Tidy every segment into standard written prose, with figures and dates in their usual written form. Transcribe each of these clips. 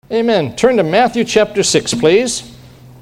Amen. Turn to Matthew chapter 6, please.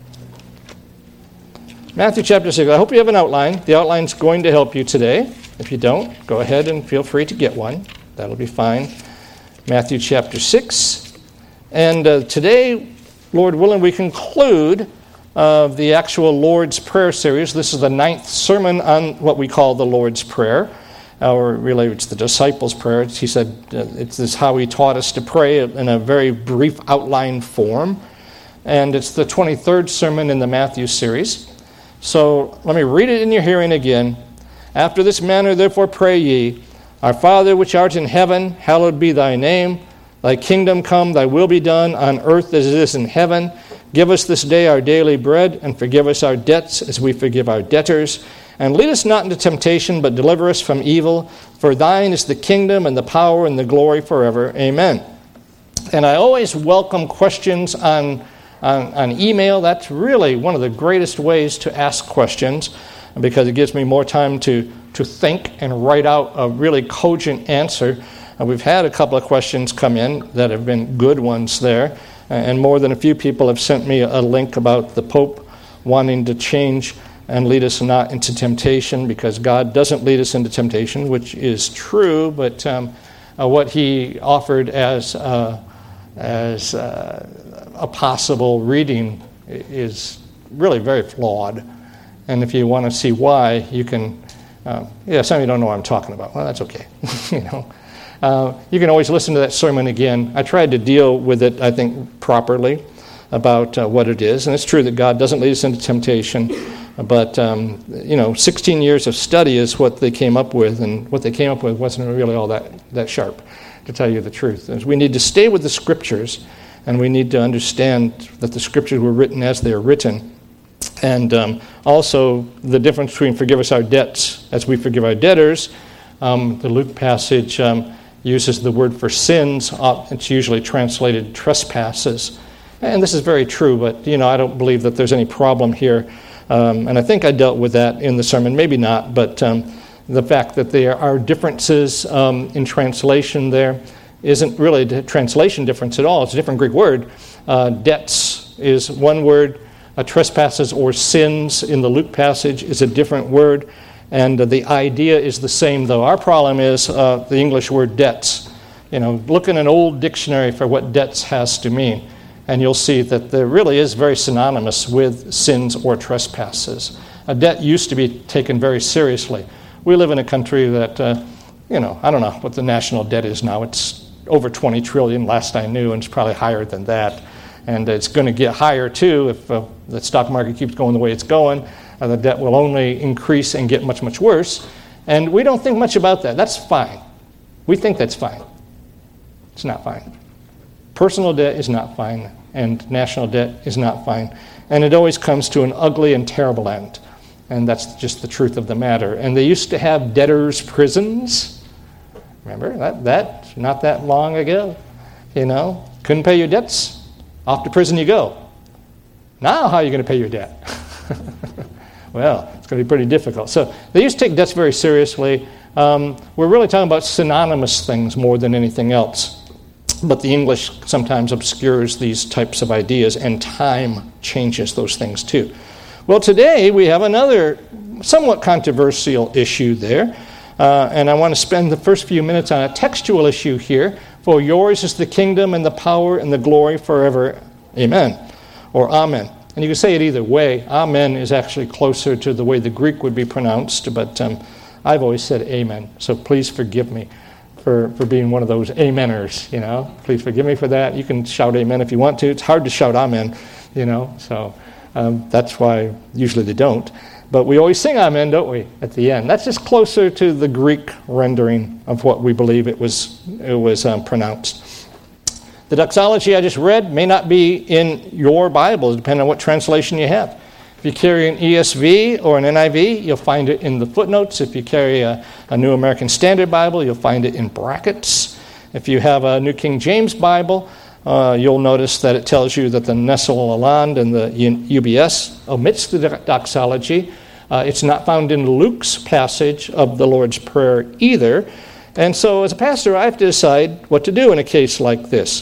Matthew chapter 6. I hope you have an outline. The outline's going to help you today. If you don't, go ahead and feel free to get one. That'll be fine. Matthew chapter 6. And today, Lord willing, we conclude the actual Lord's Prayer series. This is the 9th sermon on what we call the Lord's Prayer. Or really, it's the disciples' prayer. He said it's how he taught us to pray in a very brief outline form. And it's the 23rd sermon in the Matthew series. So let me read it in your hearing again. After this manner, therefore, pray ye, Our Father which art in heaven, hallowed be thy name. Thy kingdom come, thy will be done on earth as it is in heaven. Give us this day our daily bread, and forgive us our debts as we forgive our debtors. And lead us not into temptation, but deliver us from evil. For thine is the kingdom and the power and the glory forever. Amen. And I always welcome questions on email. That's really one of the greatest ways to ask questions, because it gives me more time to think and write out a really cogent answer. We've had a couple of questions come in that have been good ones there. And more than a few people have sent me a link about the Pope wanting to change and lead us not into temptation, because God doesn't lead us into temptation, which is true, but what he offered as a possible reading is really very flawed. And if you want to see why, you can, some of you don't know what I'm talking about. Well, that's okay. You can always listen to that sermon again. I tried to deal with it, I think, properly about what it is. And it's true that God doesn't lead us into temptation. But, 16 years of study is what they came up with. And what they came up with wasn't really all that sharp, to tell you the truth. We need to stay with the Scriptures. And we need to understand that the Scriptures were written as they are written. And also the difference between forgive us our debts as we forgive our debtors. The Luke passage uses the word for sins. It's usually translated trespasses. And this is very true, but, I don't believe that there's any problem here. And I think I dealt with that in the sermon. Maybe not, but the fact that there are differences in translation there isn't really a translation difference at all. It's a different Greek word. Debts is one word. Trespasses or sins in the Luke passage is a different word. And the idea is the same, though. Our problem is the English word debts. Look in an old dictionary for what debts has to mean, and you'll see that there really is very synonymous with sins or trespasses. A debt used to be taken very seriously. We live in a country that, I don't know what the national debt is now. It's over 20 trillion last I knew, and it's probably higher than that. And it's going to get higher, too, if the stock market keeps going the way it's going. The debt will only increase and get much, much worse. And we don't think much about that. That's fine. We think that's fine. It's not fine. Personal debt is not fine, and national debt is not fine. And it always comes to an ugly and terrible end. And that's just the truth of the matter. And they used to have debtors' prisons. Remember, that not that long ago. Couldn't pay your debts, off to prison you go. Now how are you going to pay your debt? Well, it's going to be pretty difficult. So they used to take debts very seriously. We're really talking about synonymous things more than anything else. But the English sometimes obscures these types of ideas, and time changes those things too. Well, today we have another somewhat controversial issue there. And I want to spend the first few minutes on a textual issue here. For yours is the kingdom and the power and the glory forever. Amen. Or amen. And you can say it either way. Amen is actually closer to the way the Greek would be pronounced, but I've always said amen. So please forgive me for being one of those ameners, Please forgive me for that. You can shout amen if you want to. It's hard to shout amen, so that's why usually they don't. But we always sing amen, don't we, at the end? That's just closer to the Greek rendering of what we believe it was pronounced. The doxology I just read may not be in your Bible, depending on what translation you have. If you carry an ESV or an NIV, you'll find it in the footnotes. If you carry a New American Standard Bible, you'll find it in brackets. If you have a New King James Bible, you'll notice that it tells you that the Nestle-Aland and the UBS omits the doxology. It's not found in Luke's passage of the Lord's Prayer either. And so as a pastor, I have to decide what to do in a case like this.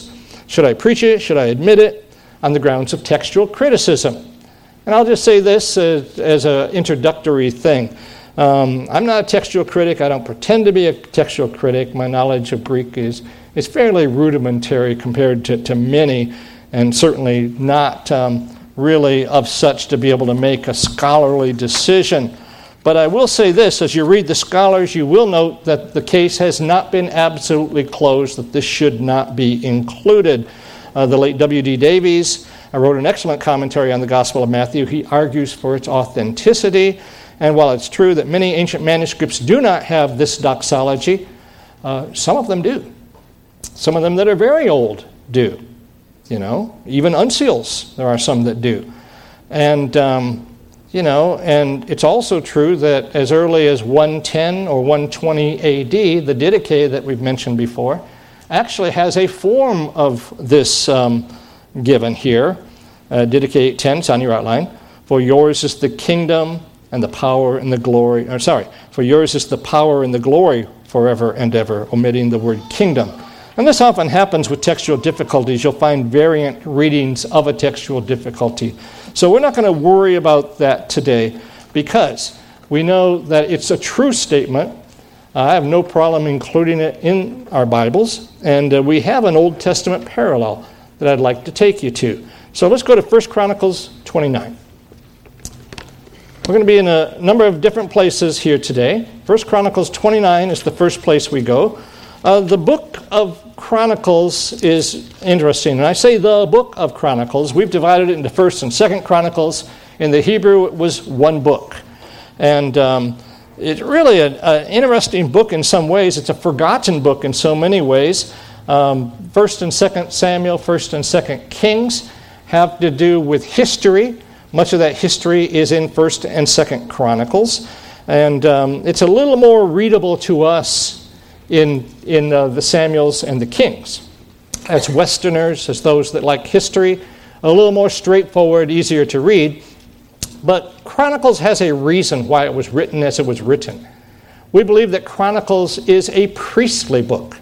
Should I preach it? Should I admit it? On the grounds of textual criticism. And I'll just say this as an introductory thing. I'm not a textual critic. I don't pretend to be a textual critic. My knowledge of Greek is fairly rudimentary compared to many, and certainly not really of such to be able to make a scholarly decision. But I will say this, as you read the scholars, you will note that the case has not been absolutely closed, that this should not be included. The late W.D. Davies wrote an excellent commentary on the Gospel of Matthew. He argues for its authenticity, and while it's true that many ancient manuscripts do not have this doxology, some of them do. Some of them that are very old do. Even uncials, there are some that do. And and it's also true that as early as 110 or 120 AD, the Didache that we've mentioned before actually has a form of this given here. Didache 8:10, it's on your outline. For yours is the kingdom and the power and the glory. For yours is the power and the glory forever and ever, omitting the word kingdom. And this often happens with textual difficulties. You'll find variant readings of a textual difficulty. So we're not going to worry about that today because we know that it's a true statement. I have no problem including it in our Bibles. And we have an Old Testament parallel that I'd like to take you to. So let's go to 1 Chronicles 29. We're going to be in a number of different places here today. 1 Chronicles 29 is the first place we go. The book of Chronicles is interesting. And I say the book of Chronicles. We've divided it into 1st and 2nd Chronicles. In the Hebrew, it was one book. And it's really an interesting book in some ways. It's a forgotten book in so many ways. 1st and 2nd Samuel, 1st and 2nd Kings have to do with history. Much of that history is in 1st and 2nd Chronicles. And it's a little more readable to us in the Samuels and the Kings. As Westerners, as those that like history, a little more straightforward, easier to read. But Chronicles has a reason why it was written as it was written. We believe that Chronicles is a priestly book.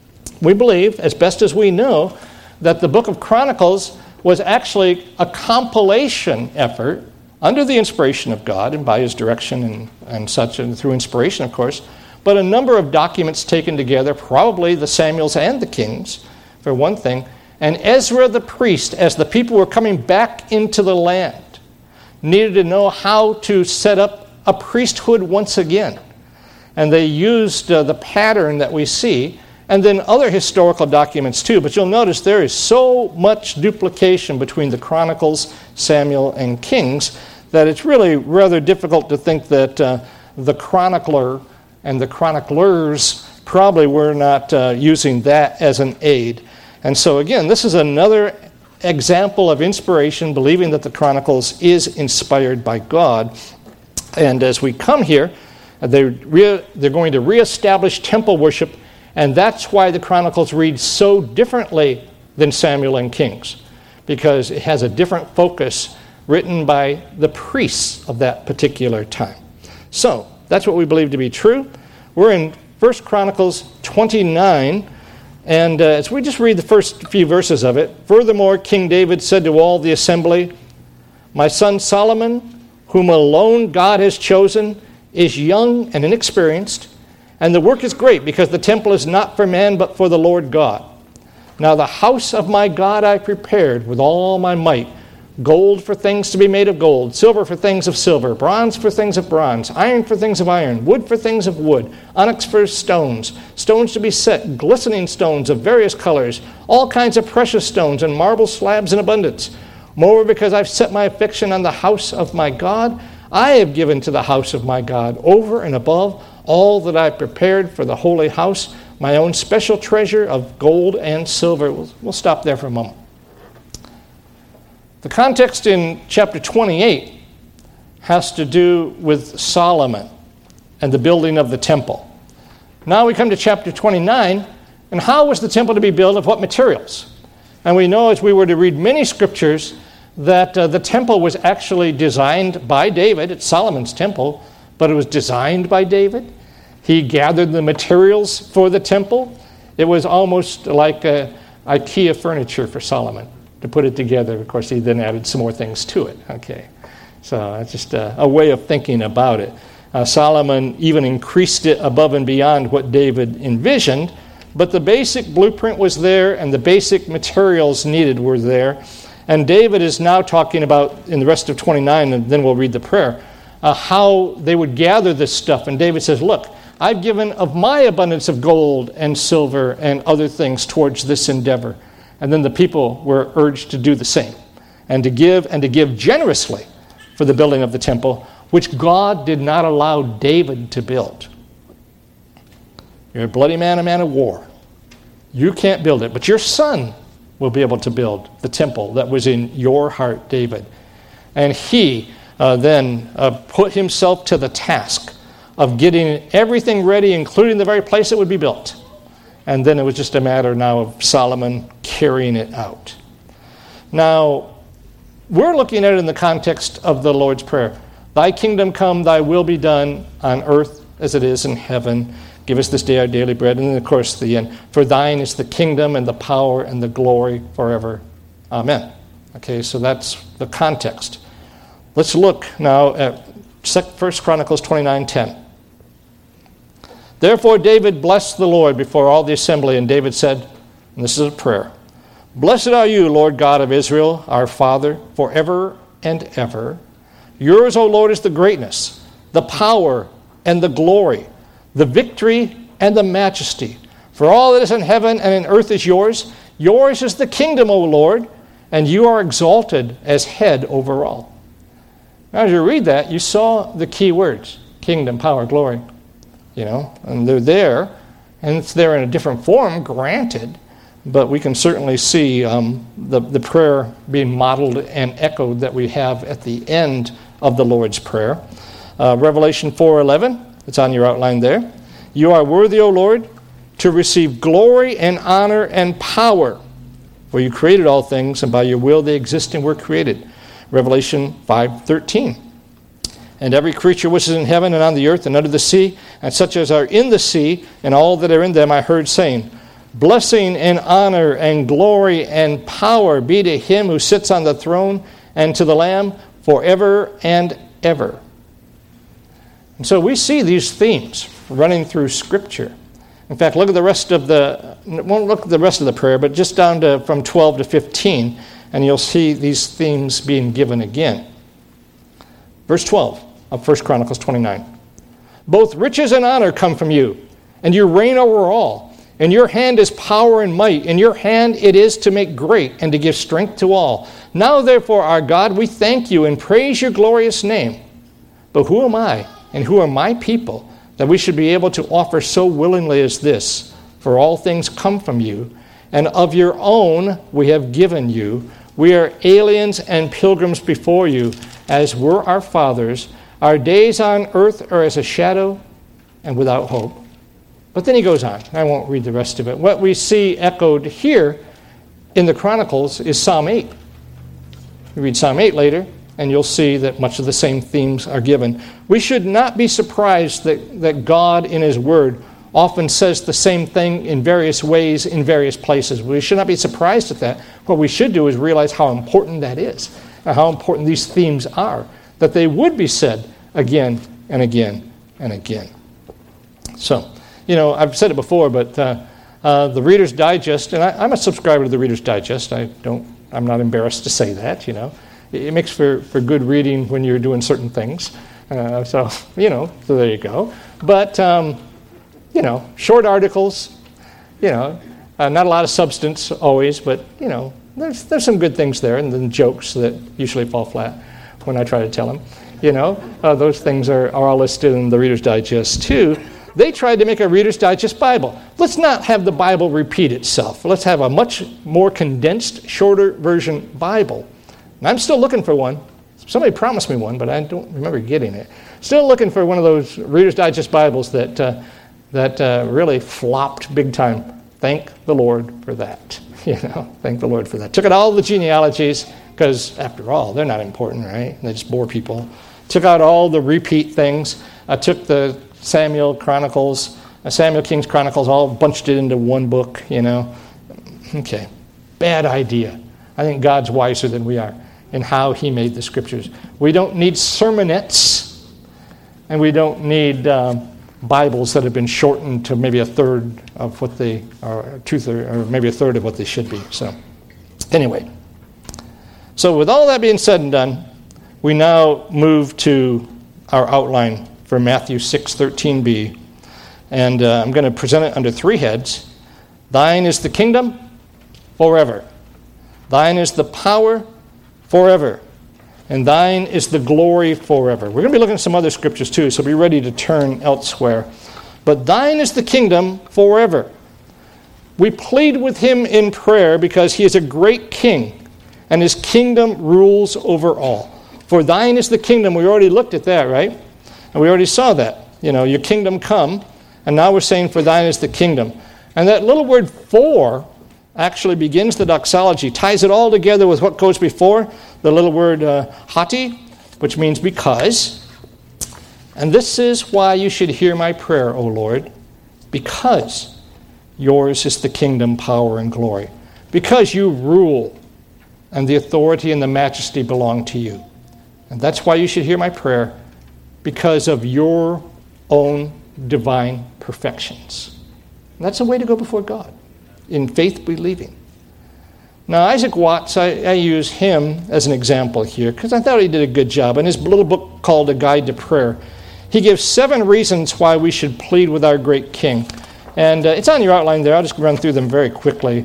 We believe, as best as we know, that the book of Chronicles was actually a compilation effort under the inspiration of God and by his direction and such, and through inspiration, of course, but a number of documents taken together, probably the Samuels and the Kings, for one thing, and Ezra the priest, as the people were coming back into the land, needed to know how to set up a priesthood once again. And they used the pattern that we see, and then other historical documents too. But you'll notice there is so much duplication between the Chronicles, Samuel, and Kings that it's really rather difficult to think that the chronicler and the chroniclers probably were not using that as an aid. And so again, this is another example of inspiration, believing that the Chronicles is inspired by God. And as we come here, they're going to reestablish temple worship, and that's why the Chronicles read so differently than Samuel and Kings, because it has a different focus written by the priests of that particular time. So that's what we believe to be true. We're in 1 Chronicles 29, and as we just read the first few verses of it, furthermore, King David said to all the assembly, my son Solomon, whom alone God has chosen, is young and inexperienced, and the work is great because the temple is not for man but for the Lord God. Now the house of my God I prepared with all my might, gold for things to be made of gold, silver for things of silver, bronze for things of bronze, iron for things of iron, wood for things of wood, onyx for stones, stones to be set, glistening stones of various colors, all kinds of precious stones and marble slabs in abundance. Moreover, because I've set my affection on the house of my God, I have given to the house of my God over and above all that I prepared for the holy house, my own special treasure of gold and silver. We'll stop there for a moment. The context in chapter 28 has to do with Solomon and the building of the temple. Now we come to chapter 29, and how was the temple to be built, of what materials? And we know, as we were to read many scriptures, that the temple was actually designed by David. It's Solomon's temple, but it was designed by David. He gathered the materials for the temple. It was almost like IKEA furniture for Solomon to put it together. Of course, he then added some more things to it. Okay, so that's just a way of thinking about it. Solomon even increased it above and beyond what David envisioned, but the basic blueprint was there and the basic materials needed were there. And David is now talking about, in the rest of 29, and then we'll read the prayer, how they would gather this stuff. And David says, look, I've given of my abundance of gold and silver and other things towards this endeavor. And then the people were urged to do the same, and to give generously for the building of the temple, which God did not allow David to build. You're a bloody man, a man of war. You can't build it, but your son will be able to build the temple that was in your heart, David. And he then put himself to the task of getting everything ready, including the very place it would be built. And then it was just a matter now of Solomon carrying it out. Now, we're looking at it in the context of the Lord's Prayer. Thy kingdom come, thy will be done on earth as it is in heaven. Give us this day our daily bread. And then, of course, the end. For thine is the kingdom and the power and the glory forever. Amen. Okay, so that's the context. Let's look now at 1 Chronicles 29:10. Therefore David blessed the Lord before all the assembly, and David said, and this is a prayer, Blessed are you, Lord God of Israel, our Father, forever and ever. Yours, O Lord, is the greatness, the power, and the glory, the victory, and the majesty. For all that is in heaven and in earth is yours. Yours is the kingdom, O Lord, and you are exalted as head over all. Now, as you read that, you saw the key words, kingdom, power, glory. And they're there, and it's there in a different form, granted, but we can certainly see the prayer being modeled and echoed that we have at the end of the Lord's Prayer. Revelation 4:11, it's on your outline there. You are worthy, O Lord, to receive glory and honor and power, for you created all things, and by your will they exist and were created. Revelation 5:13. And every creature which is in heaven and on the earth and under the sea, and such as are in the sea, and all that are in them, I heard saying, Blessing and honor and glory and power be to him who sits on the throne and to the Lamb forever and ever. And so we see these themes running through Scripture. In fact, won't look at the rest of the prayer, but just down to from 12 to 15, and you'll see these themes being given again. Verse 12 of 1 Chronicles 29. Both riches and honor come from you, and you reign over all. In your hand is power and might. In your hand it is to make great and to give strength to all. Now, therefore, our God, we thank you and praise your glorious name. But who am I, and who are my people, that we should be able to offer so willingly as this? For all things come from you, and of your own we have given you. We are aliens and pilgrims before you, as were our fathers. Our days on earth are as a shadow and without hope. But then he goes on. I won't read the rest of it. What we see echoed here in the Chronicles is Psalm 8. You read Psalm 8 later, and you'll see that much of the same themes are given. We should not be surprised that God in his word often says the same thing in various ways in various places. We should not be surprised at that. What we should do is realize how important that is, and how important these themes are, that they would be said again and again and again. So, I've said it before, but the Reader's Digest, and I'm a subscriber to the Reader's Digest. I'm not embarrassed to say that, It makes for good reading when you're doing certain things. So there you go. But, short articles, not a lot of substance always, but, there's some good things there, and then jokes that usually fall flat when I try to tell them. Those things are all listed in the Reader's Digest too. They tried to make a Reader's Digest Bible. Let's not have the Bible repeat itself. Let's have a much more condensed, shorter version Bible. And I'm still looking for one. Somebody promised me one, but I don't remember getting it. Still looking for one of those Reader's Digest Bibles that really flopped big time. Thank the Lord for that. Thank the Lord for that. Took out all the genealogies, because after all, they're not important, right? They just bore people. Took out all the repeat things. I took the Samuel King's Chronicles, all bunched it into one book, Okay. bad idea. I think God's wiser than we are in how he made the scriptures. We don't need sermonettes, and we don't need Bibles that have been shortened to maybe a third of what they are, or maybe a third of what they should be. So anyway, so with all that being said and done, we now move to our outline for Matthew 6:13b, and I'm going to present it under three heads. Thine is the kingdom forever. Thine is the power forever. And thine is the glory forever. We're going to be looking at some other scriptures too, so be ready to turn elsewhere. But thine is the kingdom forever. We plead with him in prayer because he is a great king, and his kingdom rules over all. For thine is the kingdom. We already looked at that, right? And we already saw that. You know, your kingdom come, and now we're saying for thine is the kingdom. And that little word for actually begins the doxology, ties it all together with what goes before, the little word hati, which means because. And this is why you should hear my prayer, O Lord, because yours is the kingdom, power, and glory. Because you rule, and the authority and the majesty belong to you. And that's why you should hear my prayer, because of your own divine perfections. And that's a way to go before God, in faith believing. Now, Isaac Watts, I use him as an example here because I thought he did a good job. In his little book called A Guide to Prayer, he gives 7 reasons why we should plead with our great king. And it's on your outline there. I'll just run through them very quickly.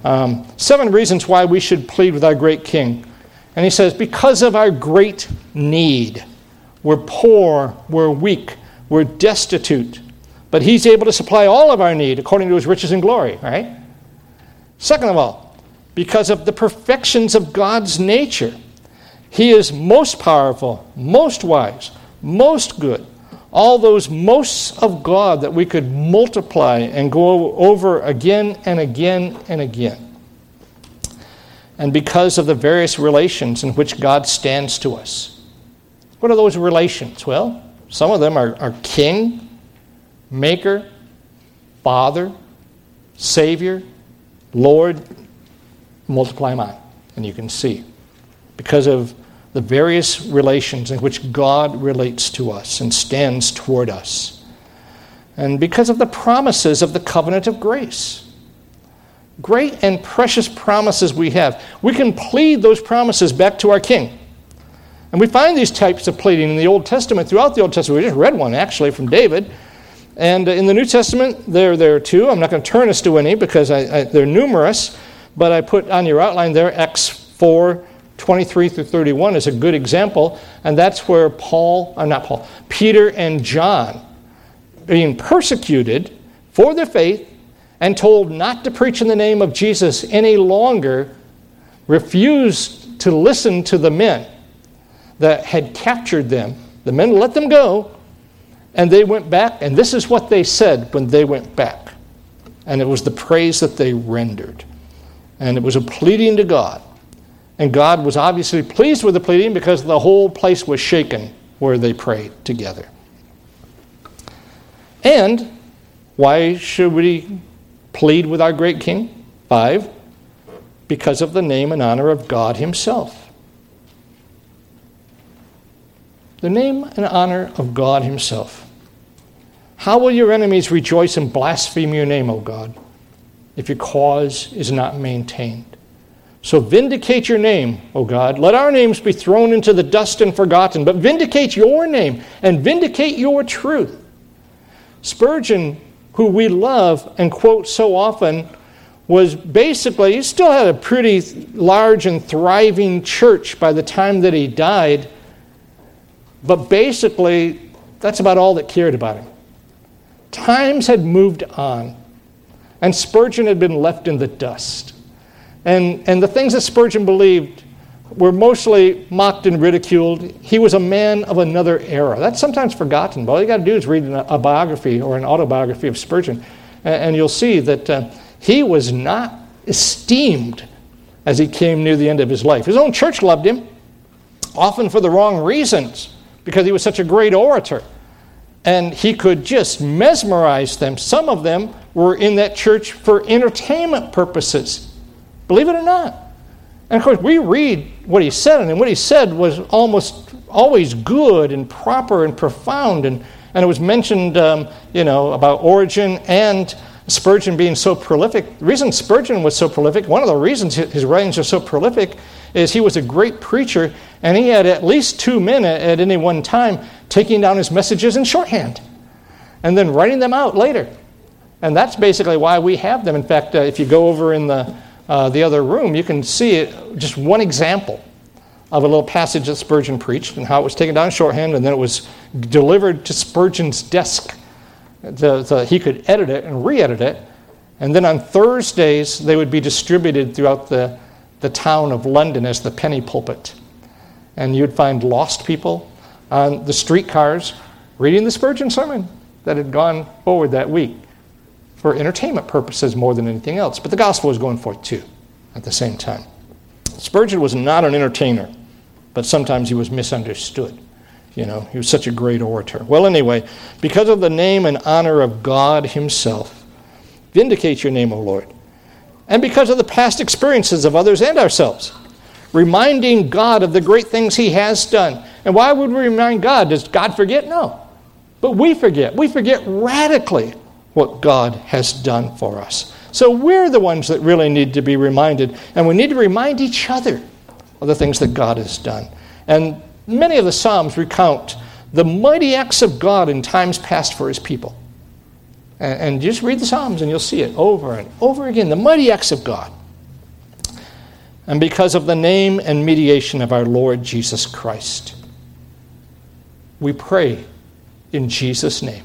7 reasons why we should plead with our great king. And he says, because of our great need. We're poor, we're weak, we're destitute. But he's able to supply all of our need according to his riches and glory, right? Second of all, because of the perfections of God's nature. He is most powerful, most wise, most good. All those mosts of God that we could multiply and go over again and again and again. And because of the various relations in which God stands to us. What are those relations? Well, some of them are king, maker, father, savior, Lord. Multiply them on, and you can see. Because of the various relations in which God relates to us and stands toward us. And because of the promises of the covenant of grace. Great and precious promises we have. We can plead those promises back to our king. And we find these types of pleading in the Old Testament, throughout the Old Testament. We just read one, actually, from David. And in the New Testament, they're there too. I'm not going to turn us to any because they're numerous. But I put on your outline there, Acts 4:23 through 31 is a good example. And that's where Peter and John, being persecuted for their faith and told not to preach in the name of Jesus any longer, refused to listen to the men that had captured them. The men let them go, and they went back, and this is what they said when they went back. And it was the praise that they rendered. And it was a pleading to God. And God was obviously pleased with the pleading because the whole place was shaken where they prayed together. And why should we plead with our great king? 5, because of the name and honor of God himself. The name and honor of God himself. How will your enemies rejoice and blaspheme your name, O God, if your cause is not maintained? So vindicate your name, O God. Let our names be thrown into the dust and forgotten, but vindicate your name and vindicate your truth. Spurgeon, who we love and quote so often, was basically, he still had a pretty large and thriving church by the time that he died, but basically, that's about all that cared about him. Times had moved on. And Spurgeon had been left in the dust. And the things that Spurgeon believed were mostly mocked and ridiculed. He was a man of another era. That's sometimes forgotten, but all you got to do is read a biography or an autobiography of Spurgeon, and you'll see that he was not esteemed as he came near the end of his life. His own church loved him, often for the wrong reasons, because he was such a great orator. And he could just mesmerize them. Some of them were in that church for entertainment purposes. Believe it or not. And of course, we read what he said, and what he said was almost always good and proper and profound. And it was mentioned, about Origen and Spurgeon being so prolific. The reason Spurgeon was so prolific, one of the reasons his writings are so prolific, is he was a great preacher, and he had at least 2 men at any one time taking down his messages in shorthand and then writing them out later. And that's basically why we have them. In fact, if you go over in the other room, you can see it, just one example of a little passage that Spurgeon preached and how it was taken down in shorthand, and then it was delivered to Spurgeon's desk. He could edit it and re-edit it, and then on Thursdays they would be distributed throughout the town of London as the penny pulpit. And you'd find lost people on the streetcars reading the Spurgeon sermon that had gone forward that week for entertainment purposes more than anything else. But the gospel was going forth too at the same time. Spurgeon was not an entertainer, but sometimes he was misunderstood. He was such a great orator. Well, anyway, because of the name and honor of God himself, vindicate your name, O Lord. And because of the past experiences of others and ourselves, reminding God of the great things he has done. And why would we remind God? Does God forget? No. But we forget. We forget radically what God has done for us. So we're the ones that really need to be reminded, and we need to remind each other of the things that God has done. And many of the Psalms recount the mighty acts of God in times past for his people. And just read the Psalms and you'll see it over and over again, the mighty acts of God. And because of the name and mediation of our Lord Jesus Christ, we pray in Jesus' name.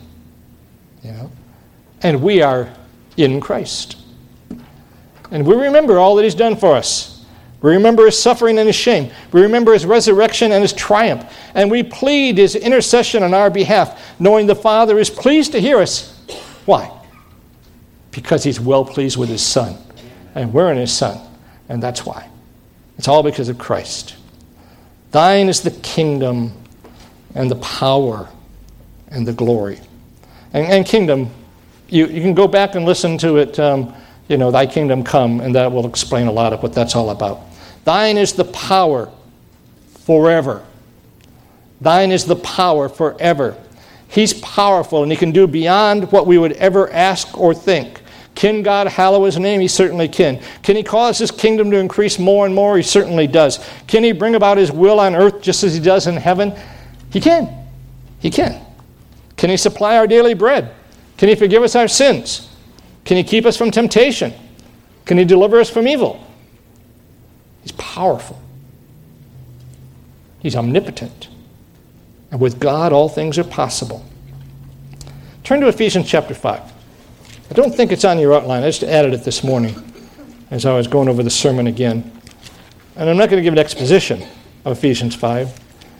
And we are in Christ. And we remember all that he's done for us. We remember his suffering and his shame. We remember his resurrection and his triumph. And we plead his intercession on our behalf, knowing the Father is pleased to hear us. Why? Because he's well pleased with his Son. And we're in his Son. And that's why. It's all because of Christ. Thine is the kingdom and the power and the glory. And kingdom, you can go back and listen to it, thy kingdom come, and that will explain a lot of what that's all about. Thine is the power forever. Thine is the power forever. He's powerful, and he can do beyond what we would ever ask or think. Can God hallow his name? He certainly can. Can he cause his kingdom to increase more and more? He certainly does. Can he bring about his will on earth just as he does in heaven? He can. He can. Can he supply our daily bread? Can he forgive us our sins? Can he keep us from temptation? Can he deliver us from evil? He's powerful. He's omnipotent. And with God, all things are possible. Turn to Ephesians chapter 5. I don't think it's on your outline. I just added it this morning as I was going over the sermon again. And I'm not going to give an exposition of Ephesians 5.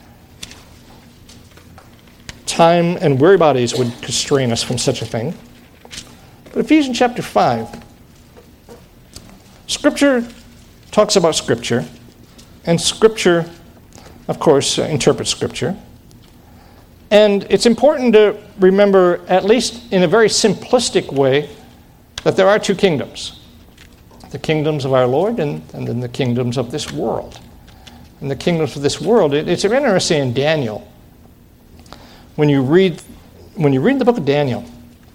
Time and weary bodies would constrain us from such a thing. But Ephesians chapter 5. Scripture talks about Scripture. And Scripture, of course, interprets Scripture. And it's important to remember, at least in a very simplistic way, that there are two kingdoms. The kingdoms of our Lord and then the kingdoms of this world. And the kingdoms of this world, it's interesting in Daniel. When you read the book of Daniel,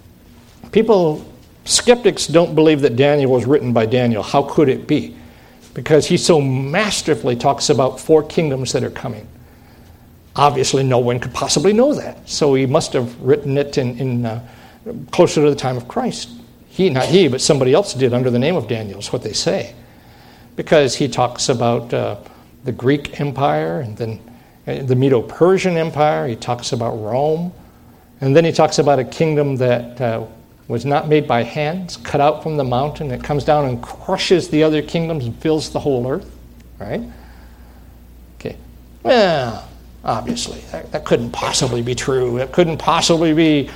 skeptics don't believe that Daniel was written by Daniel. How could it be? Because he so masterfully talks about 4 kingdoms that are coming. Obviously, no one could possibly know that. So he must have written it in closer to the time of Christ. Not he, but somebody else did under the name of Daniel, is what they say. Because he talks about the Greek Empire and then the Medo-Persian Empire. He talks about Rome. And then he talks about a kingdom that was not made by hands, cut out from the mountain. It comes down and crushes the other kingdoms and fills the whole earth. Right? Okay. Well, obviously, that couldn't possibly be true. It couldn't possibly be.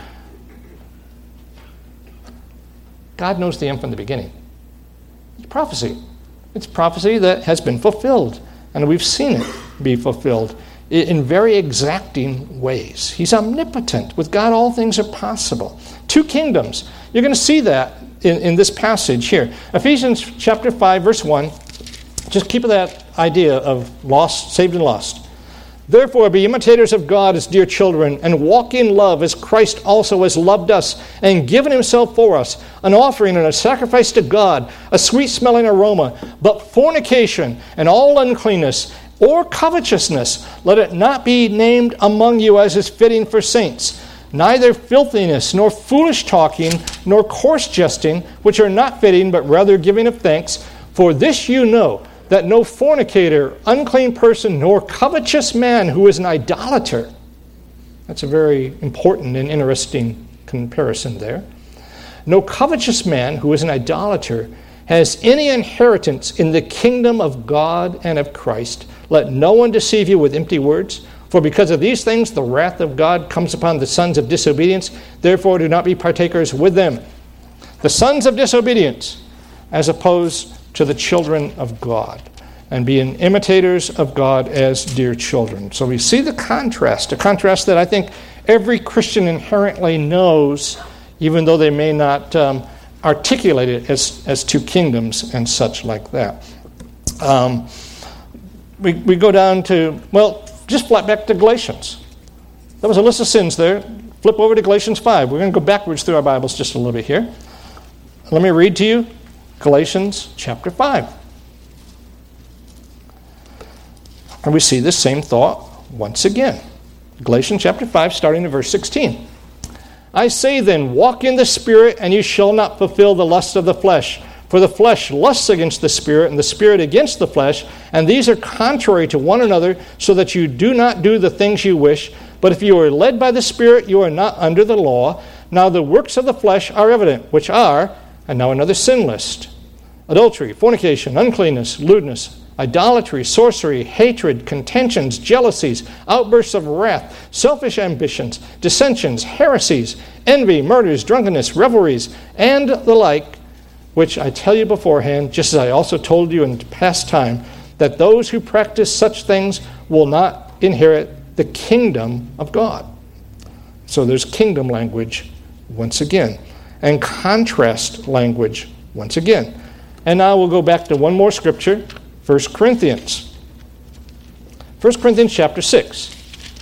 God knows the end from the beginning. It's prophecy. It's prophecy that has been fulfilled. And we've seen it be fulfilled in very exacting ways. He's omnipotent. With God, all things are possible. 2 kingdoms. You're going to see that in this passage here. Ephesians chapter 5, verse 1. Just keep that idea of lost, saved and lost. Therefore, be imitators of God as dear children, and walk in love as Christ also has loved us and given himself for us, an offering and a sacrifice to God, a sweet-smelling aroma. But fornication and all uncleanness or covetousness, let it not be named among you as is fitting for saints. Neither filthiness, nor foolish talking, nor coarse jesting, which are not fitting, but rather giving of thanks. For this you know, that no fornicator, unclean person, nor covetous man who is an idolater. That's a very important and interesting comparison there. No covetous man who is an idolater has any inheritance in the kingdom of God and of Christ. Let no one deceive you with empty words. For because of these things the wrath of God comes upon the sons of disobedience. Therefore do not be partakers with them. The sons of disobedience, as opposed to the children of God, and being imitators of God as dear children. So we see the contrast, a contrast that I think every Christian inherently knows, even though they may not articulate it as two kingdoms and such like that. We go down to, just flip back to Galatians. There was a list of sins there. Flip over to Galatians 5. We're going to go backwards through our Bibles just a little bit here. Let me read to you Galatians chapter 5. And we see this same thought once again. Galatians chapter 5, starting in verse 16. I say then, walk in the Spirit, and you shall not fulfill the lust of the flesh. For the flesh lusts against the Spirit, and the Spirit against the flesh, and these are contrary to one another, so that you do not do the things you wish. But if you are led by the Spirit, you are not under the law. Now the works of the flesh are evident, which are, and now another sin list: adultery, fornication, uncleanness, lewdness, idolatry, sorcery, hatred, contentions, jealousies, outbursts of wrath, selfish ambitions, dissensions, heresies, envy, murders, drunkenness, revelries, and the like, which I tell you beforehand, just as I also told you in past time, that those who practice such things will not inherit the kingdom of God. So there's kingdom language once again, and contrast language once again. And now we'll go back to one more scripture, 1 Corinthians. 1 Corinthians chapter 6.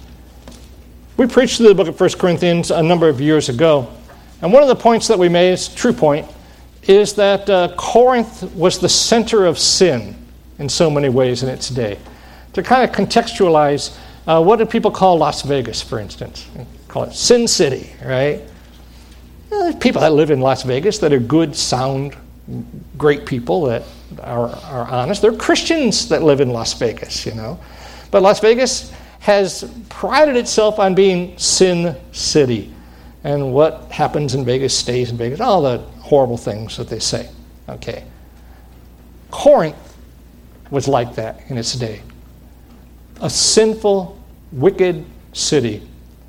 We preached through the book of 1 Corinthians a number of years ago, and one of the points that we made, is a true point, is that Corinth was the center of sin in so many ways in its day. To kind of contextualize, what do people call Las Vegas, for instance? They call it Sin City, right? There's people that live in Las Vegas that are good, sound, great people that are honest. They're Christians that live in Las Vegas, But Las Vegas has prided itself on being Sin City. And what happens in Vegas stays in Vegas. All the horrible things that they say. Okay. Corinth was like that in its day. A sinful, wicked city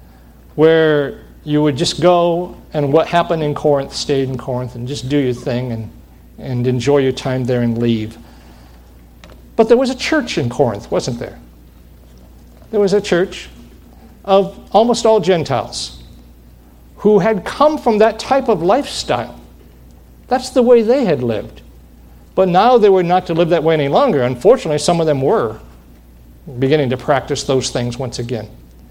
where you would just go and what happened in Corinth stayed in Corinth and just do your thing and enjoy your time there and leave. But there was a church in Corinth, wasn't there? There was a church of almost all Gentiles who had come from that type of lifestyle. That's the way they had lived. But now they were not to live that way any longer. Unfortunately, some of them were beginning to practice those things once again.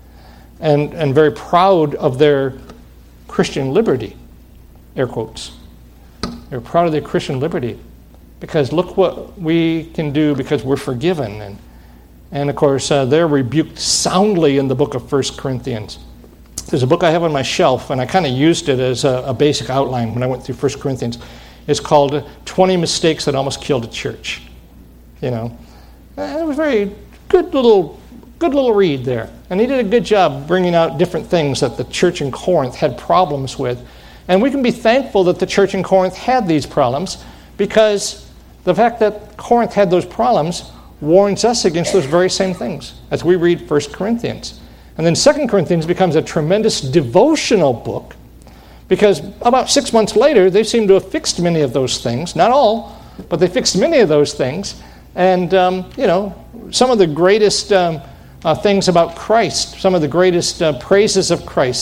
And very proud of their Christian liberty, air quotes. They're proud of their Christian liberty because look what we can do because we're forgiven. And of course, they're rebuked soundly in the book of 1 Corinthians. There's a book I have on my shelf, and I kind of used it as a basic outline when I went through 1 Corinthians. It's called 20 Mistakes That Almost Killed a Church. It was very good little read there. And he did a good job bringing out different things that the church in Corinth had problems with. And we can be thankful that the church in Corinth had these problems because the fact that Corinth had those problems warns us against those very same things as we read 1 Corinthians. And then 2 Corinthians becomes a tremendous devotional book because about 6 months later, they seem to have fixed many of those things. Not all, but they fixed many of those things. And, some of the greatest things about Christ, some of the greatest praises of Christ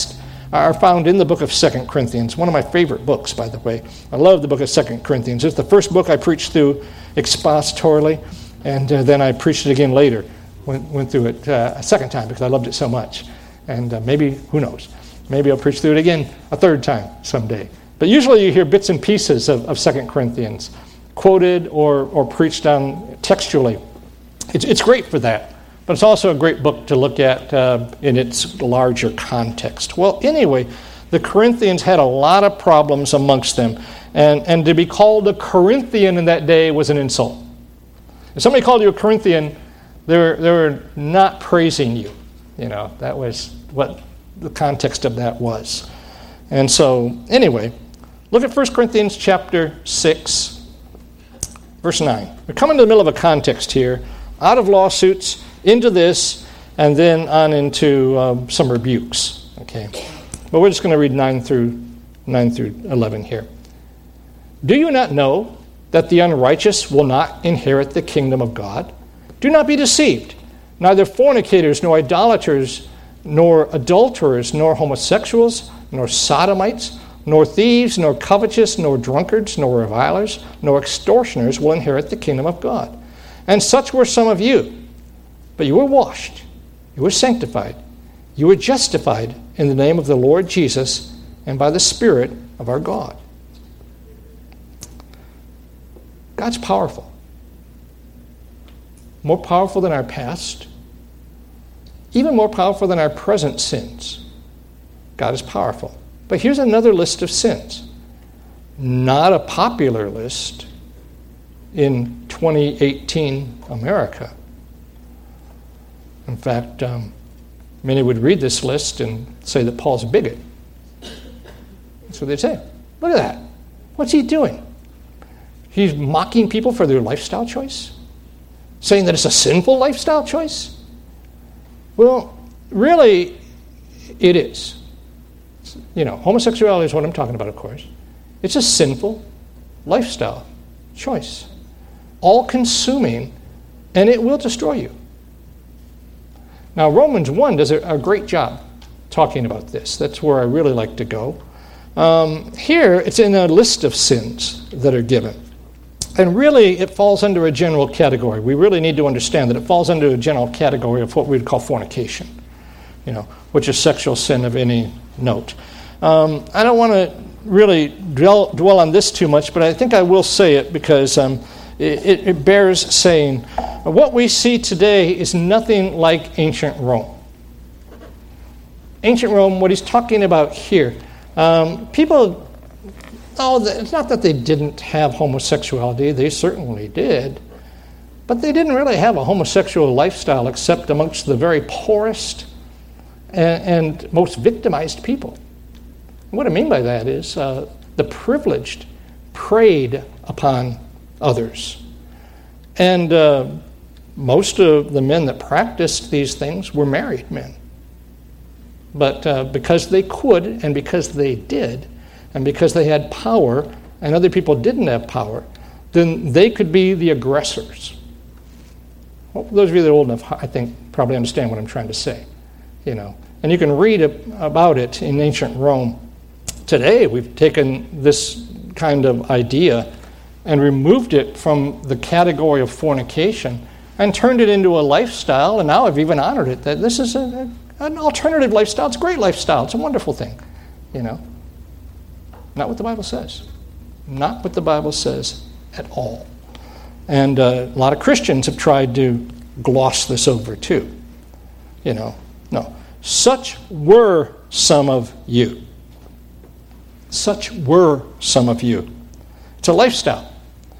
are found in the book of 2 Corinthians, one of my favorite books, by the way. I love the book of 2 Corinthians. It's the first book I preached through expositorily, and then I preached it again later. Went through it a second time because I loved it so much. And maybe, who knows, maybe I'll preach through it again a third time someday. But usually you hear bits and pieces of 2 Corinthians quoted or preached on textually. It's great for that, but it's also a great book to look at in its larger context. Well, anyway, the Corinthians had a lot of problems amongst them, and to be called a Corinthian in that day was an insult. If somebody called you a Corinthian, they were not praising you. You know, that was what the context of that was. And so, anyway, look at 1 Corinthians chapter 6, verse 9. We're coming to the middle of a context here, out of lawsuits, into this, and then on into some rebukes. Okay, but we're just going to read 9 through 11 here. Do you not know that the unrighteous will not inherit the kingdom of God? Do not be deceived. Neither fornicators, nor idolaters, nor adulterers, nor homosexuals, nor sodomites, nor thieves, nor covetous, nor drunkards, nor revilers, nor extortioners will inherit the kingdom of God. And such were some of you. But you were washed, you were sanctified, you were justified in the name of the Lord Jesus and by the Spirit of our God. God's powerful. More powerful than our past, even more powerful than our present sins. God is powerful. But here's another list of sins. Not a popular list in 2018 America. In fact, many would read this list and say that Paul's a bigot. That's what they'd say. Look at that. What's he doing? He's mocking people for their lifestyle choice? Saying that it's a sinful lifestyle choice? Well, really, it is. You know, homosexuality is what I'm talking about, of course. It's a sinful lifestyle choice. All-consuming, and it will destroy you. Now, Romans 1 does a great job talking about this. That's where I really like to go. Here, it's in a list of sins that are given. And really, it falls under a general category. We really need to understand that it falls under a general category of what we'd call fornication, you know, which is sexual sin of any note. I don't want to really dwell on this too much, but I think I will say it because it bears saying. What we see today is nothing like ancient Rome. Ancient Rome, what he's talking about here, people... Oh, it's not that they didn't have homosexuality. They certainly did. But they didn't really have a homosexual lifestyle except amongst the very poorest and most victimized people. What I mean by that is the privileged preyed upon others. And most of the men that practiced these things were married men. But because they could and because they did, and because they had power and other people didn't have power, then they could be the aggressors. Well, those of you that are old enough, I think, probably understand what I'm trying to say. You know, and you can read about it in ancient Rome. Today, we've taken this kind of idea and removed it from the category of fornication and turned it into a lifestyle, and now I've even honored it, that this is an alternative lifestyle. It's a great lifestyle. It's a wonderful thing, you know. Not what the Bible says. Not what the Bible says at all. And a lot of Christians have tried to gloss this over too. You know, no. Such were some of you. Such were some of you. It's a lifestyle.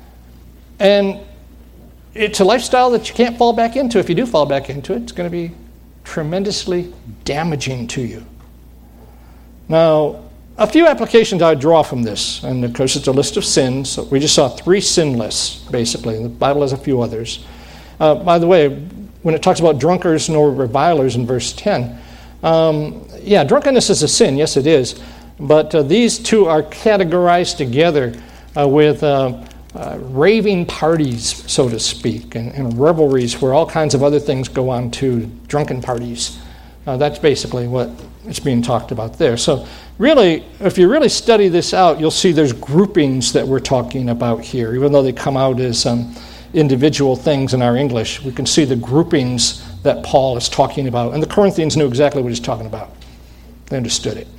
And it's a lifestyle that you can't fall back into. If you do fall back into it, it's going to be tremendously damaging to you. Now, a few applications I would draw from this, and of course it's a list of sins. So we just saw 3 sin lists, basically, and the Bible has a few others. By the way, when it talks about drunkards nor revilers in verse 10, drunkenness is a sin, yes it is, but these two are categorized together with raving parties, so to speak, and revelries where all kinds of other things go on too, drunken parties. That's basically what is being talked about there. So really, if you really study this out, you'll see there's groupings that we're talking about here. Even though they come out as individual things in our English, we can see the groupings that Paul is talking about. And the Corinthians knew exactly what he's talking about. They understood it,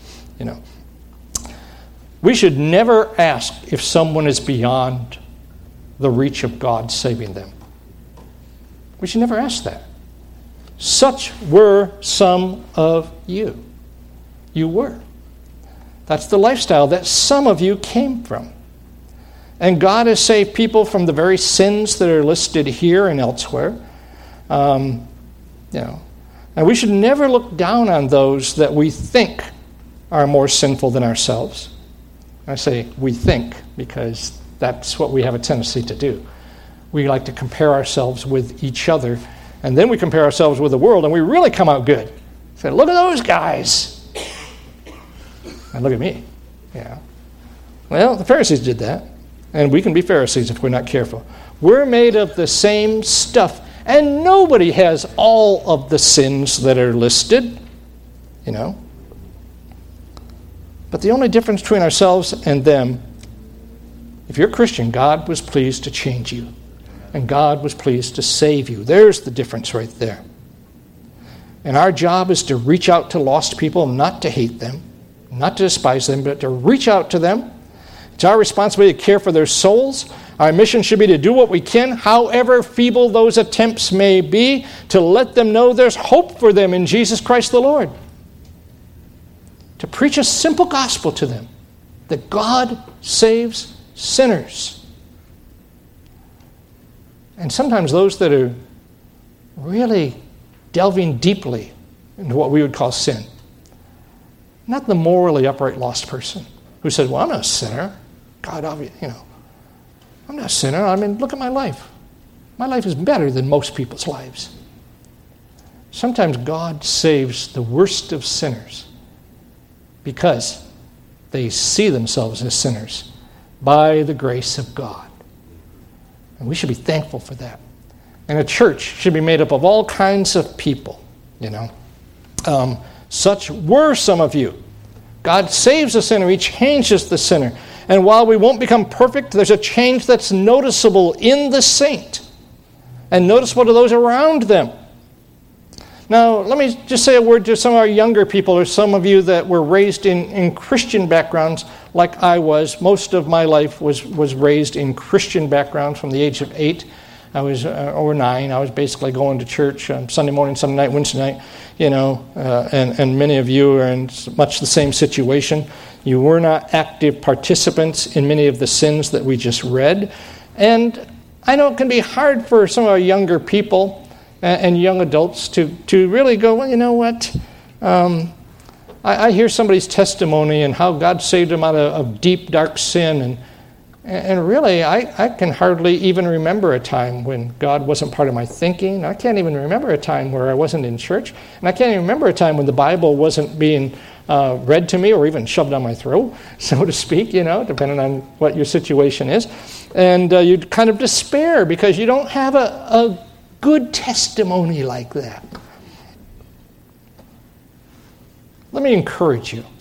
We should never ask if someone is beyond the reach of God saving them. We should never ask that. Such were some of you. You were. That's the lifestyle that some of you came from. And God has saved people from the very sins that are listed here and elsewhere. And we should never look down on those that we think are more sinful than ourselves. I say we think because that's what we have a tendency to do. We like to compare ourselves with each other, and then we compare ourselves with the world, and we really come out good. Say, look at those guys. And look at me. Yeah. Well, the Pharisees did that, and we can be Pharisees if we're not careful. We're made of the same stuff, and nobody has all of the sins that are listed, But the only difference between ourselves and them, if you're a Christian, God was pleased to change you. And God was pleased to save you. There's the difference right there. And our job is to reach out to lost people, not to hate them, not to despise them, but to reach out to them. It's our responsibility to care for their souls. Our mission should be to do what we can, however feeble those attempts may be, to let them know there's hope for them in Jesus Christ the Lord. To preach a simple gospel to them, that God saves sinners. And sometimes those that are really delving deeply into what we would call sin. Not the morally upright lost person who said, well, I'm not a sinner. God, I'm not a sinner. I mean, look at my life. My life is better than most people's lives. Sometimes God saves the worst of sinners because they see themselves as sinners by the grace of God. And we should be thankful for that. And a church should be made up of all kinds of people, Such were some of you. God saves the sinner. He changes the sinner. And while we won't become perfect, there's a change that's noticeable in the saint and noticeable to those around them. Now, let me just say a word to some of our younger people or some of you that were raised in Christian backgrounds like I was. Most of my life was raised in Christian backgrounds from the age of 8. Or 9. I was basically going to church Sunday morning, Sunday night, Wednesday night, and many of you are in much the same situation. You were not active participants in many of the sins that we just read. And I know it can be hard for some of our younger people and young adults to really go, well, you know what? I hear somebody's testimony and how God saved them out of deep, dark sin. And really, I can hardly even remember a time when God wasn't part of my thinking. I can't even remember a time where I wasn't in church. And I can't even remember a time when the Bible wasn't being read to me or even shoved down my throat, so to speak, depending on what your situation is. And you kind of despair because you don't have a good testimony like that. Let me encourage you.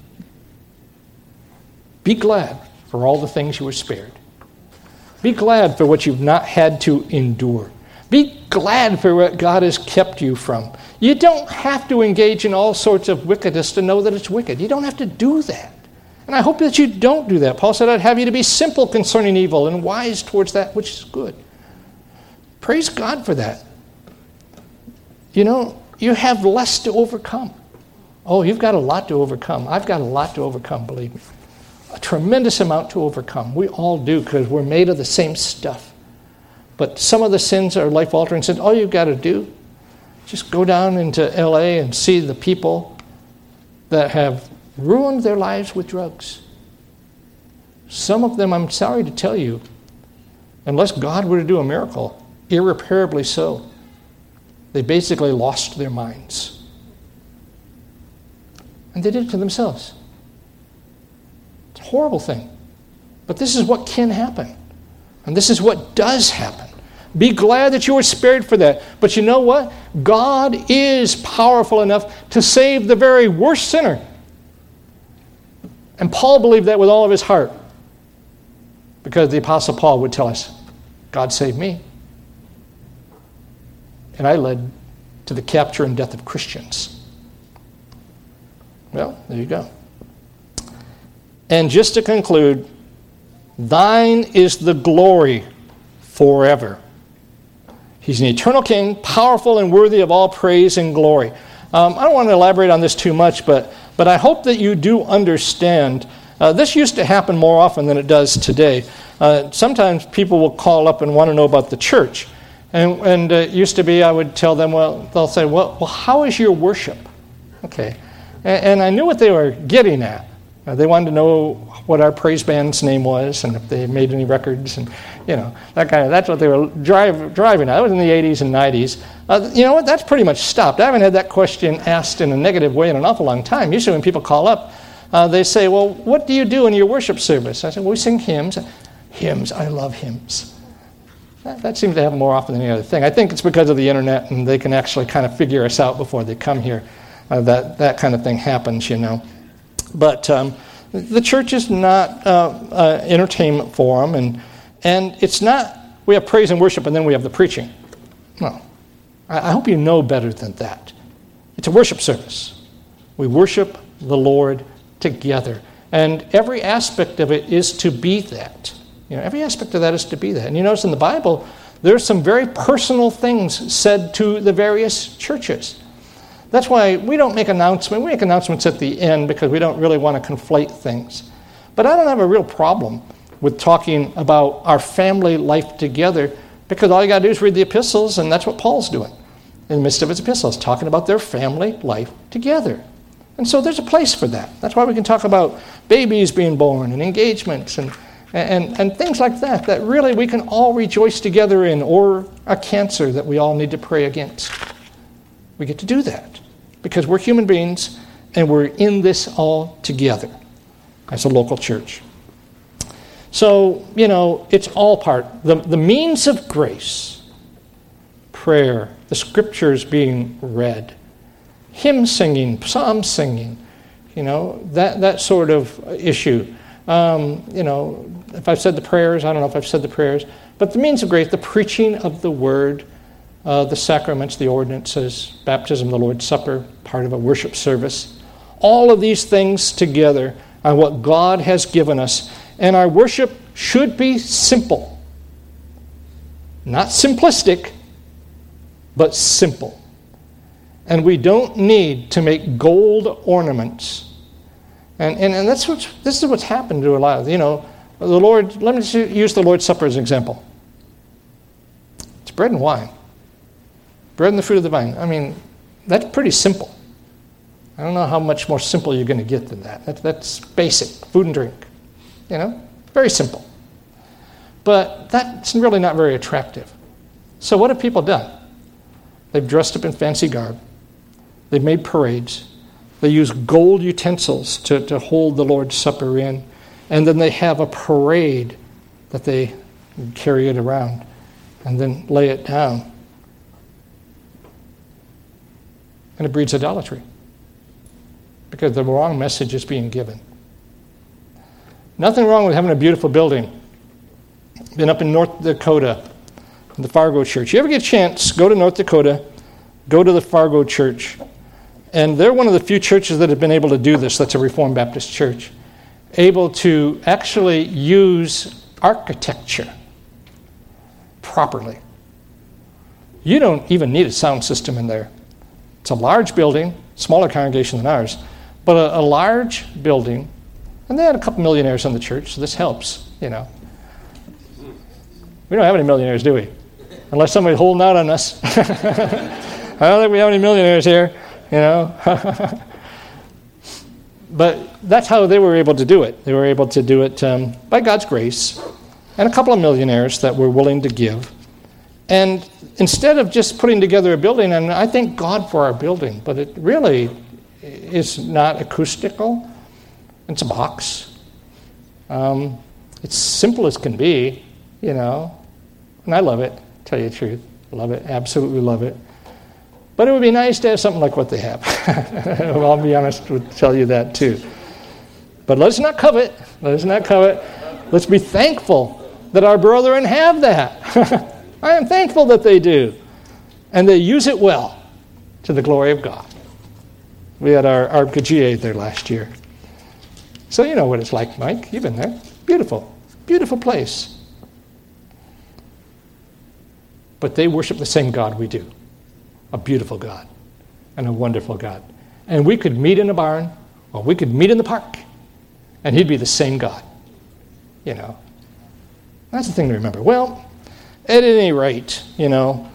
Be glad for all the things you were spared. Be glad for what you've not had to endure. Be glad for what God has kept you from. You don't have to engage in all sorts of wickedness to know that it's wicked. You don't have to do that. And I hope that you don't do that. Paul said, I'd have you to be simple concerning evil and wise towards that which is good. Praise God for that. You have less to overcome. Oh, you've got a lot to overcome. I've got a lot to overcome, believe me. A tremendous amount to overcome. We all do because we're made of the same stuff. But some of the sins are life-altering sins. All you've got to do, just go down into L.A. and see the people that have ruined their lives with drugs. Some of them, I'm sorry to tell you, unless God were to do a miracle, irreparably so, they basically lost their minds. And they did it to themselves. It's a horrible thing. But this is what can happen. And this is what does happen. Be glad that you were spared for that. But you know what? God is powerful enough to save the very worst sinner. And Paul believed that with all of his heart. Because the Apostle Paul would tell us, God saved me. And I led to the capture and death of Christians. Well, there you go. And just to conclude, thine is the glory forever. He's an eternal king, powerful and worthy of all praise and glory. I don't want to elaborate on this too much, but I hope that you do understand. This used to happen more often than it does today. Sometimes people will call up and want to know about the church. And it used to be I would tell them, they'll say, well, how is your worship? Okay. And I knew what they were getting at. They wanted to know what our praise band's name was and if they made any records and, that's what they were driving at. That was in the 80s and 90s. You know what? That's pretty much stopped. I haven't had that question asked in a negative way in an awful long time. Usually when people call up, they say, well, what do you do in your worship service? I said, well, we sing hymns. Hymns. I love hymns. That seems to happen more often than any other thing. I think it's because of the internet and they can actually kind of figure us out before they come here. That kind of thing happens, But the church is not an entertainment forum, and it's not, we have praise and worship and then we have the preaching. No. I hope you know better than that. It's a worship service. We worship the Lord together. And every aspect of it is to be that. Every aspect of that is to be that. And you notice in the Bible, there's some very personal things said to the various churches. That's why we don't make announcements. We make announcements at the end because we don't really want to conflate things. But I don't have a real problem with talking about our family life together because all you got to do is read the epistles, and that's what Paul's doing in the midst of his epistles, talking about their family life together. And so there's a place for that. That's why we can talk about babies being born and engagements and things like that really we can all rejoice together in, or a cancer that we all need to pray against. We get to do that because we're human beings and we're in this all together as a local church. So, it's all part. The means of grace, prayer, the scriptures being read, hymn singing, psalm singing, that sort of issue. If I've said the prayers, I don't know if I've said the prayers, but the means of grace, the preaching of the word, the sacraments, the ordinances, baptism, the Lord's Supper, part of a worship service. All of these things together are what God has given us. And our worship should be simple. Not simplistic, but simple. And we don't need to make gold ornaments. And this is what's happened to a lot of, the Lord, let me use the Lord's Supper as an example. It's bread and wine. Bread and the fruit of the vine. I mean, that's pretty simple. I don't know how much more simple you're going to get than that. That's basic, food and drink. Very simple. But that's really not very attractive. So what have people done? They've dressed up in fancy garb. They've made parades. They use gold utensils to hold the Lord's Supper in. And then they have a parade that they carry it around and then lay it down. And it breeds idolatry because the wrong message is being given. Nothing wrong with having a beautiful building. Been up in North Dakota, in the Fargo Church. You ever get a chance, go to North Dakota, go to the Fargo Church. And they're one of the few churches that have been able to do this. That's a Reformed Baptist church. Able to actually use architecture properly. You don't even need a sound system in there. It's a large building, smaller congregation than ours, but a large building. And they had a couple millionaires in the church, so this helps, We don't have any millionaires, do we? Unless somebody's holding out on us. I don't think we have any millionaires here, But that's how they were able to do it. They were able to do it by God's grace, and a couple of millionaires that were willing to give. And instead of just putting together a building, and I thank God for our building, but it really is not acoustical. It's a box. It's simple as can be, and I love it. tell you the truth. Love it, absolutely love it. But it would be nice to have something like what they have. I'll be honest to tell you that too. But let's not covet. Let's not covet. Let's be thankful that our brethren have that. I am thankful that they do. And they use it well to the glory of God. We had our Gajier there last year. So you know what it's like, Mike. You've been there. Beautiful. Beautiful place. But they worship the same God we do. A beautiful God and a wonderful God. And we could meet in a barn or we could meet in the park and he'd be the same God. You know. That's the thing to remember. Well, at any rate, you know,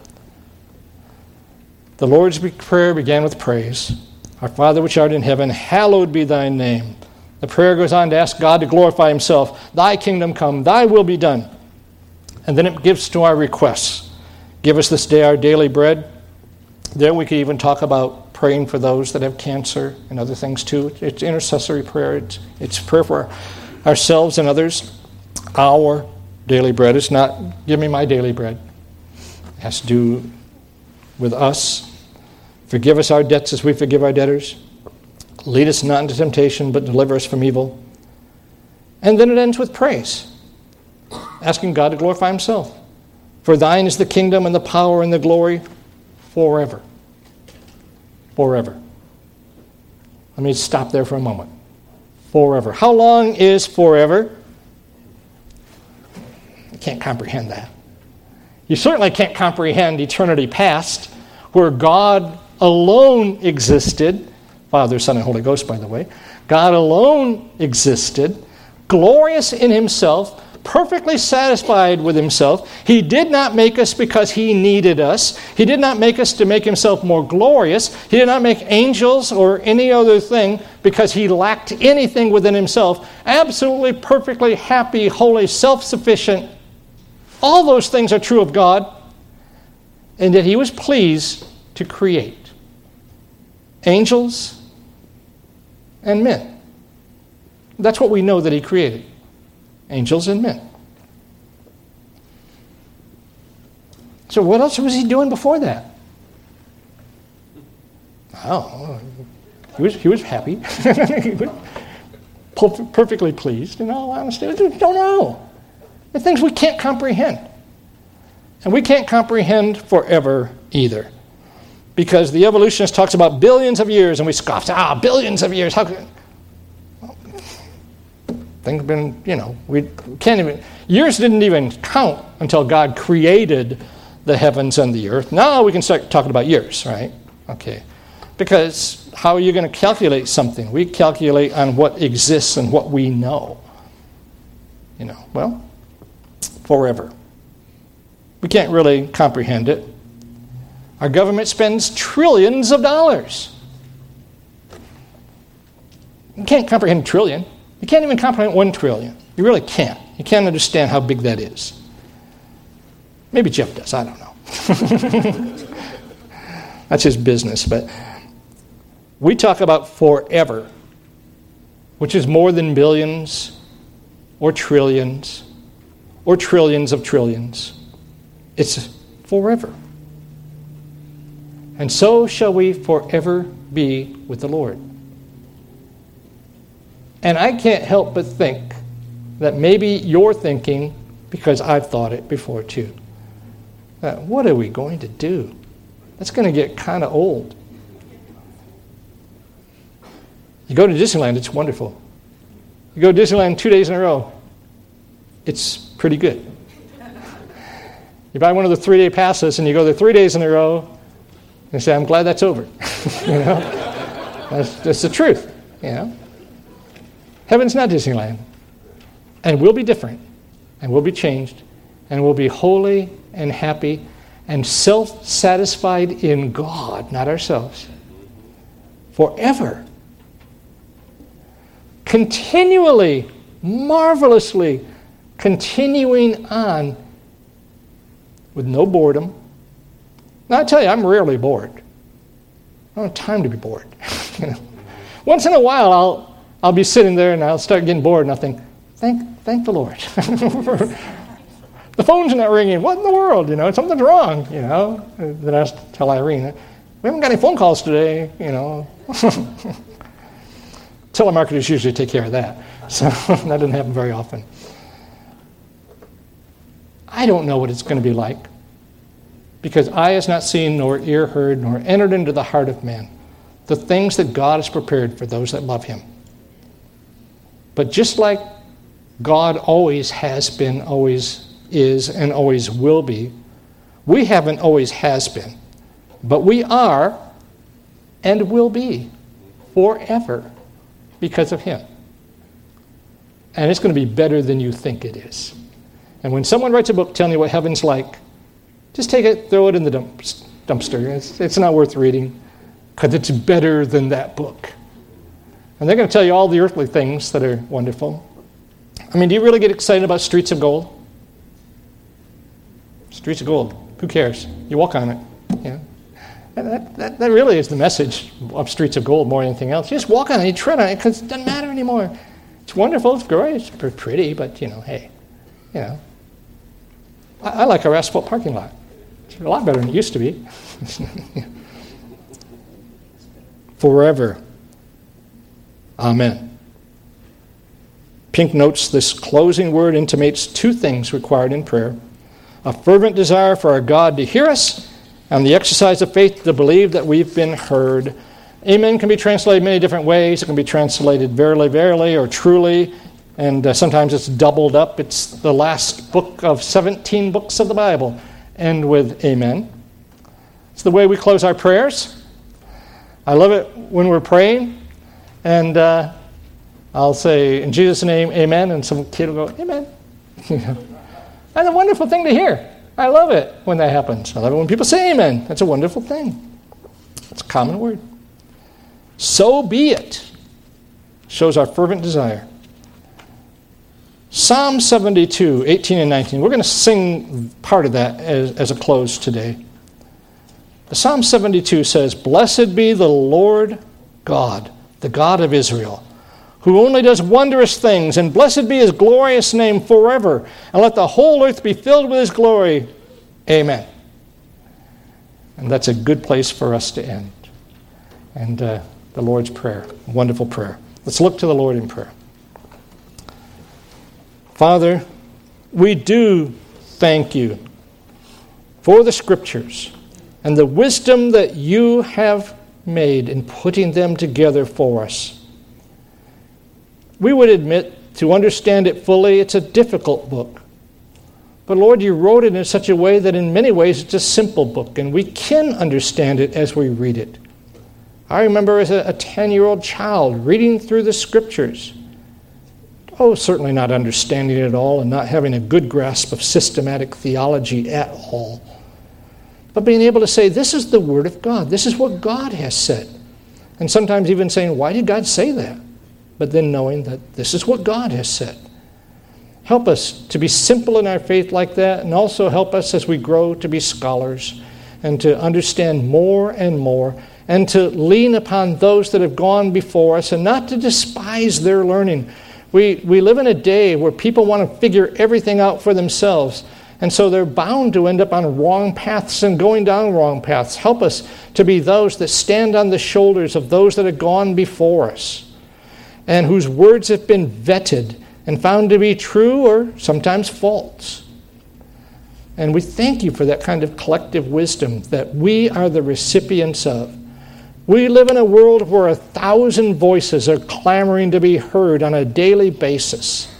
the Lord's Prayer began with praise. Our Father which art in heaven, hallowed be thy name. The prayer goes on to ask God to glorify himself. Thy kingdom come, thy will be done. And then it gives to our requests. Give us this day our daily bread. There we could even talk about praying for those that have cancer and other things too. It's intercessory prayer. It's prayer for ourselves and others. Our daily bread. It's not, give me my daily bread. It has to do with us. Forgive us our debts as we forgive our debtors. Lead us not into temptation, but deliver us from evil. And then it ends with praise. Asking God to glorify himself. For thine is the kingdom and the power and the glory forever. Forever. Let me stop there for a moment. Forever. How long is forever? You can't comprehend that. You certainly can't comprehend eternity past, where God alone existed. Father, Son, and Holy Ghost, by the way. God alone existed, glorious in himself, perfectly satisfied with himself. He did not make us because he needed us. He did not make us to make himself more glorious. He did not make angels or any other thing because he lacked anything within himself. Absolutely, perfectly happy, holy, self-sufficient. All those things are true of God. And that he was pleased to create angels and men. That's what we know that he created. Angels and men. So what else was he doing before that? Oh, he was happy. He was perfectly pleased, in all honesty. I don't know. The things we can't comprehend. And we can't comprehend forever either. Because the evolutionist talks about billions of years, and we scoff, billions of years. How could... Things have been, we can't even... Years didn't even count until God created the heavens and the earth. Now we can start talking about years, right? Okay. Because how are you going to calculate something? We calculate on what exists and what we know. Forever. We can't really comprehend it. Our government spends trillions of dollars. You can't comprehend a trillion. You can't even comprehend 1 trillion. You really can't. You can't understand how big that is. Maybe Jeff does. I don't know. That's his business. But we talk about forever, which is more than billions or trillions or trillions of trillions. It's forever. And so shall we forever be with the Lord. And I can't help but think that maybe you're thinking, because I've thought it before too, that what are we going to do? That's going to get kind of old. You go to Disneyland, it's wonderful. You go to Disneyland 2 days in a row, it's pretty good. You buy one of the 3-day passes and you go there 3 days in a row, and say, I'm glad that's over. That's the truth. Heaven's not Disneyland. And we'll be different. And we'll be changed. And we'll be holy and happy and self-satisfied in God, not ourselves. Forever. Continually, marvelously, continuing on with no boredom. Now, I tell you, I'm rarely bored. I don't have time to be bored. Once in a while, I'll be sitting there and I'll start getting bored and I'll think, thank the Lord The phone's not ringing. What in the world? Something's wrong, Then I tell Irene, we haven't got any phone calls today, Telemarketers usually take care of that. So that doesn't happen very often. I don't know what it's going to be like, because eye has not seen, nor ear heard, nor entered into the heart of man the things that God has prepared for those that love him. But just like God always has been, always is, and always will be, we haven't always has been, but we are and will be forever because of him. And it's going to be better than you think it is. And when someone writes a book telling you what heaven's like, just take it, throw it in the dumpster. It's not worth reading, because it's better than that book. And they're going to tell you all the earthly things that are wonderful. I mean, do you really get excited about streets of gold? Streets of gold. Who cares? You walk on it. That really is the message of Streets of Gold more than anything else. You just walk on it, you tread on it, because it doesn't matter anymore. It's wonderful, it's great, it's pretty, but, hey, I like our asphalt parking lot. It's a lot better than it used to be. Forever. Amen. Pink notes this closing word intimates two things required in prayer: a fervent desire for our God to hear us, and the exercise of faith to believe that we've been heard. Amen can be translated many different ways. It can be translated verily, verily, or truly, and sometimes it's doubled up. It's the last book of 17 books of the Bible end with amen. It's the way we close our prayers. I love it when we're praying, and I'll say, in Jesus' name, amen, and some kid will go, amen. That's a wonderful thing to hear. I love it when that happens. I love it when people say amen. That's a wonderful thing. It's a common word. So be it. Shows our fervent desire. Psalm 72, 18 and 19. We're going to sing part of that as a close today. Psalm 72 says, "Blessed be the Lord God, the God of Israel, who only does wondrous things, and blessed be his glorious name forever, and let the whole earth be filled with his glory. Amen." And that's a good place for us to end. And the Lord's Prayer, a wonderful prayer. Let's look to the Lord in prayer. Father, we do thank you for the Scriptures and the wisdom that you have made in putting them together for us. We would admit, to understand it fully, it's a difficult book. But Lord, you wrote it in such a way that in many ways it's a simple book, and we can understand it as we read it. I remember as a 10-year-old child reading through the Scriptures. Certainly not understanding it all and not having a good grasp of systematic theology at all. But being able to say, this is the Word of God. This is what God has said. And sometimes even saying, why did God say that? But then knowing that this is what God has said. Help us to be simple in our faith like that, and also help us as we grow to be scholars and to understand more and more, and to lean upon those that have gone before us and not to despise their learning. We live in a day where people want to figure everything out for themselves, and so they're bound to end up on wrong paths and going down wrong paths. Help us to be those that stand on the shoulders of those that have gone before us and whose words have been vetted and found to be true or sometimes false. And we thank you for that kind of collective wisdom that we are the recipients of. We live in a world where 1,000 voices are clamoring to be heard on a daily basis.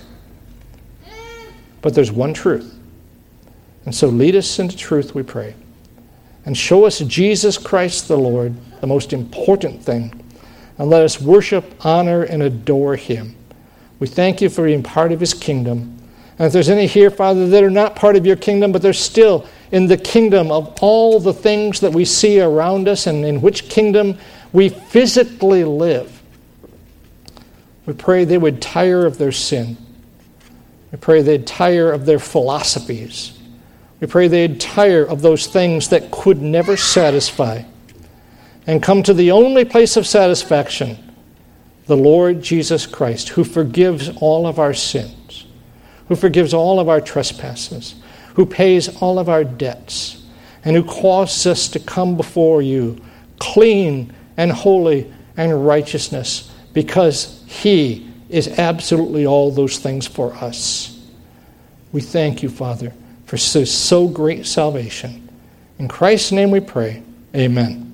But there's one truth. And so lead us into truth, we pray. And show us Jesus Christ the Lord, the most important thing. And let us worship, honor, and adore him. We thank you for being part of his kingdom. And if there's any here, Father, that are not part of your kingdom, but they're still in the kingdom of all the things that we see around us and in which kingdom we physically live, we pray they would tire of their sin. We pray they'd tire of their philosophies. We pray they'd tire of those things that could never satisfy and come to the only place of satisfaction, the Lord Jesus Christ, who forgives all of our sins, who forgives all of our trespasses, who pays all of our debts, and who causes us to come before you clean and holy and righteousness, because he is absolutely all those things for us. We thank you, Father, for so great salvation. In Christ's name we pray. Amen.